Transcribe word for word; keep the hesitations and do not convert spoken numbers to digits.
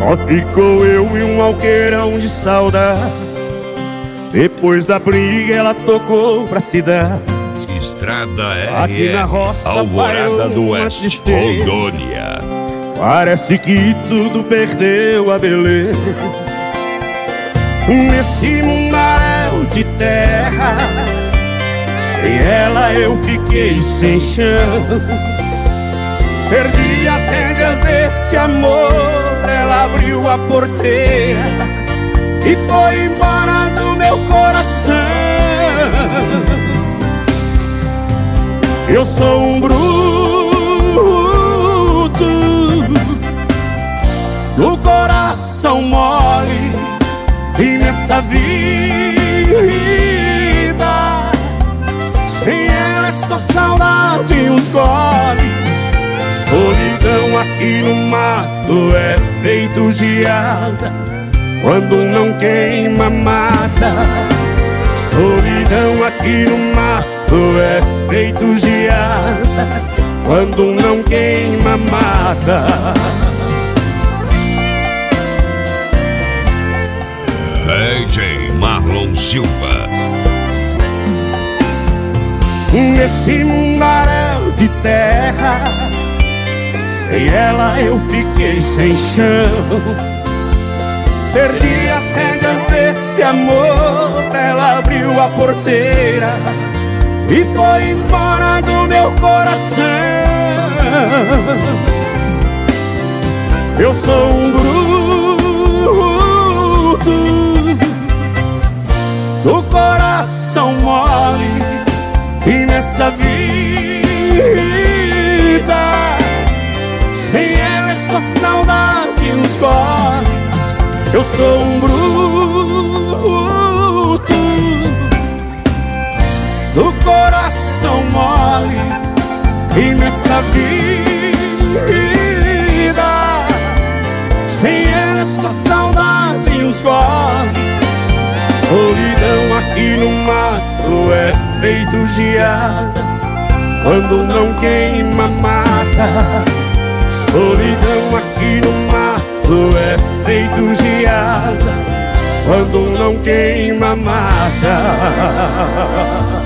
Só ficou eu e um alqueirão de saudade. Depois da briga ela tocou pra cidade. Estrada R Aqui na roça Alvorada do uma Oeste, tristeza. Rondônia. Parece que tudo perdeu a beleza. Nesse mundaréu de terra, sem ela eu fiquei sem chão. Perdi as rédeas desse amor. Ela abriu a porteira e foi embora do meu coração. Eu sou um bruto do coração mole, e nessa vida sem ela é só saudade e uns goles. Solidão aqui no mato é feito geada quando não queima mata. Solidão aqui no mato é feito geada quando não queima mata. D J Marlon Silva. Nesse mundaréu de terra, sem ela eu fiquei sem chão. Perdi as rédeas desse amor. Ela abriu a porteira e foi embora do meu coração. Eu sou um bruto do coração mole, e nessa vida sem ela é só saudade e uns goles. Eu sou um bruto do coração mole, e nessa vida sem ela é só saudade e uns goles. Solidão aqui no mato é feito geada quando não queima mata. Solidão aqui no mato é feito geada quando não queima mata.